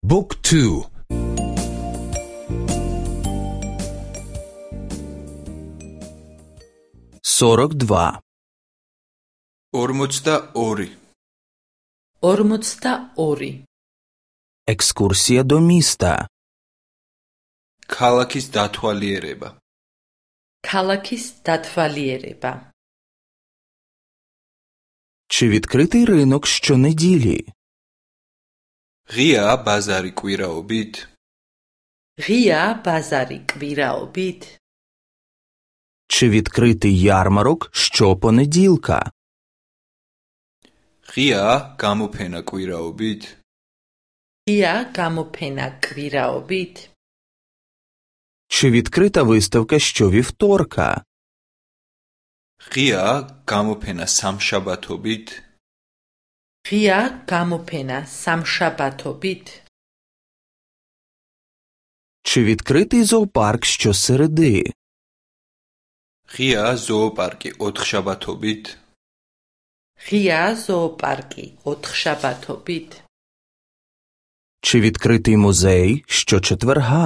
Book 2 42 42 42 Екскурсія до міста. ქალაქის დათვალიერება ქალაქის დათვალიერება Чи відкритий ринок щонеділі? ღიაა ბაზარი კვირაობით ღია ბაზარი კვირაობით Чи відкритий ярмарок щопонеділка? ღიაა გამოფენა კვირაობით ღია გამოფენა კვირაობით Чи відкрита виставка щовівторка? ღიაა გამოფენა სამშაბათობით ღია გამოფენა სამშაბათობით Чи відкритий зоопарк щосереди? ღიაა ზოოპარკი ოთხშაბათობით ღია ზოოპარკი ოთხშაბათობით Чи відкритий музей щочетверга?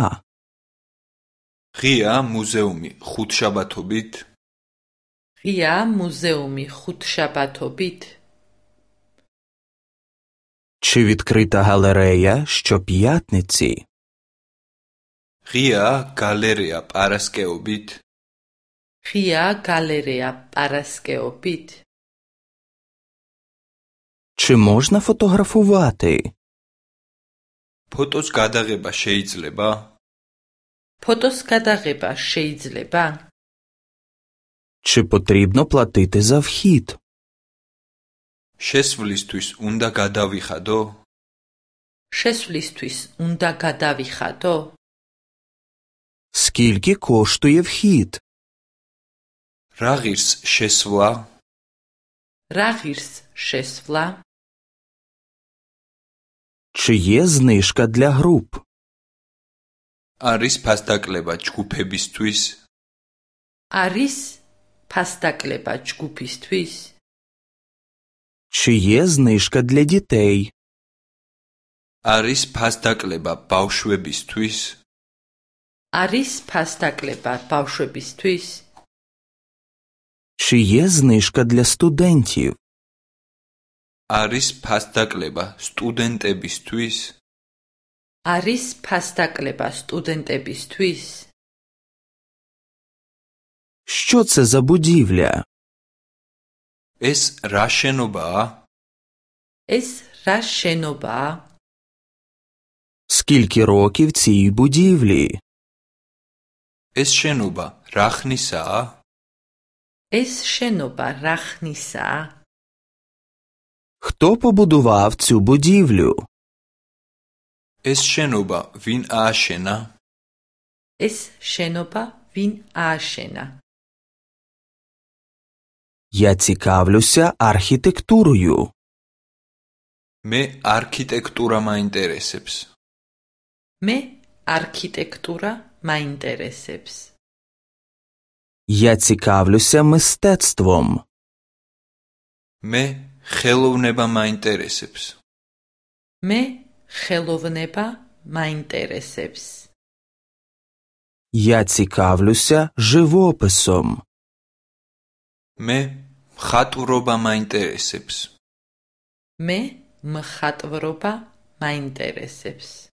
ღიაა მუზეუმი ხუთშაბათობით ღია მუზეუმი ხუთშაბათობით Чи відкрита галерея щоп'ятниці? ღიაა გალერეა პარასკეობით ღია გალერეა პარასკეობით Чи можна фотографувати? ფოტოს გადაღება შეიძლება ფოტოს გადაღება შეიძლება Чи потрібно платити за вхід? შესვლისთვის უნდა გადავიხადო შესვლისთვის უნდა გადავიხადო Скільки коштує вхід? რა ღირს შესვლა რა ღირს შესვლა Чи є знижка для груп? არის ფასდაკლება ჯგუფებისთვის არის ფასდაკლება ჯგუფისთვის Чи є знижка для дітей? არის ფასდაკლება ბავშვებისთვის არის ფასდაკლება ბავშვებისთვის Чи є знижка для студентів? არის ფასდაკლება სტუდენტებისთვის არის ფასდაკლება სტუდენტებისთვის Що це за будівля? ეს რა შენობაა ეს რა შენობაა Скільки років цій будівлі? ეს შენობა რა ხნისაა ეს შენობა რა ხნისაა Хто побудував цю будівлю? ეს შენობა ვინ ააშენა ეს შენობა ვინ ააშენა Я цікавлюся архітектурою. მე არქიტექტურა მაინტერესებს მე არქიტექტურა მაინტერესებს Я цікавлюся мистецтвом. მე ხელოვნება მაინტერესებს მე ხელოვნება მაინტერესებს Я цікавлюся живописом. მე მხატვრობა მაინტერესებს მე მხატვრობა მაინტერესებს